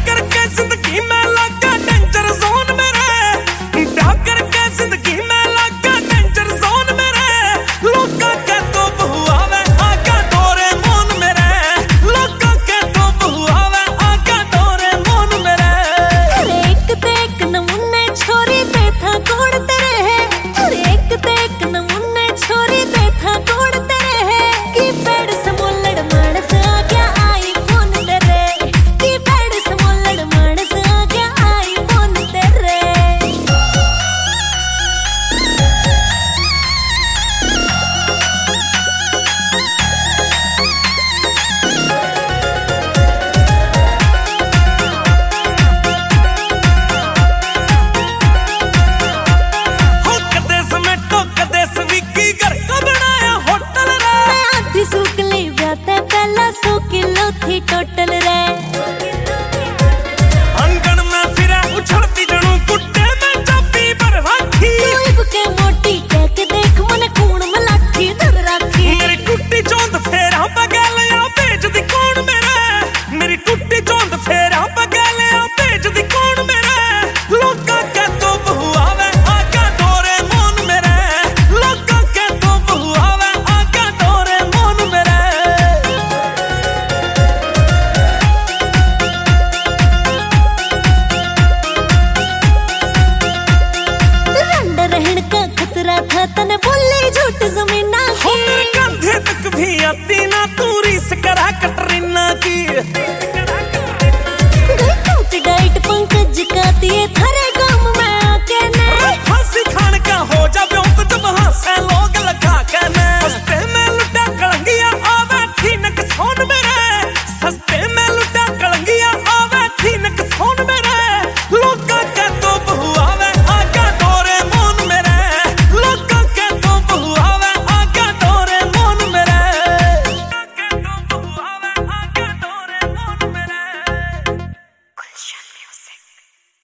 करके जिंदगी में लगा डेंजर जोन मेरे, ब्याह करके जिंदगी में लगा डेंजर जोन मेरे। लोका के तो बहु आवे आगा डोरेमोन मेरे, लोका के तो बहु आवे आगा डोरेमोन मेरे। एक ते एक नमूने छोरी ते था कोड़ तेरे है, एक ते एक नमूने छोरी ते था कोड़ तेरे है। की पेड़ समोलड़ मानस आ गया आई फोन तेरे, की पेड़ समोलड़ मानस आ गया आई फोन तेरे। सूक ले ब्याते पहला 100 किलो थी टोटल रे। अंगन में फिरे उछलती जनू कुट्टे में चाबी भरवाखी। तू के मोटी कह के देख मन खून में लाठी धर राखी। मेरी टुट्टी चौंद फेरा बगैलिया भेज दी कौन मेरे, मेरी टुट्टी चौंद फेरा बगैलिया भेज दी कौन मेरे। लोका के तो बहु आवे आगा डोरेमोन मेरे, लोका के तो बहु आवे आगा डोरेमोन मेरे। रंड रहन का खतरा था तने बोले झूठ जमीना की। मेरे कंधे तक भी आती ना तू रीस करा कटरीना की।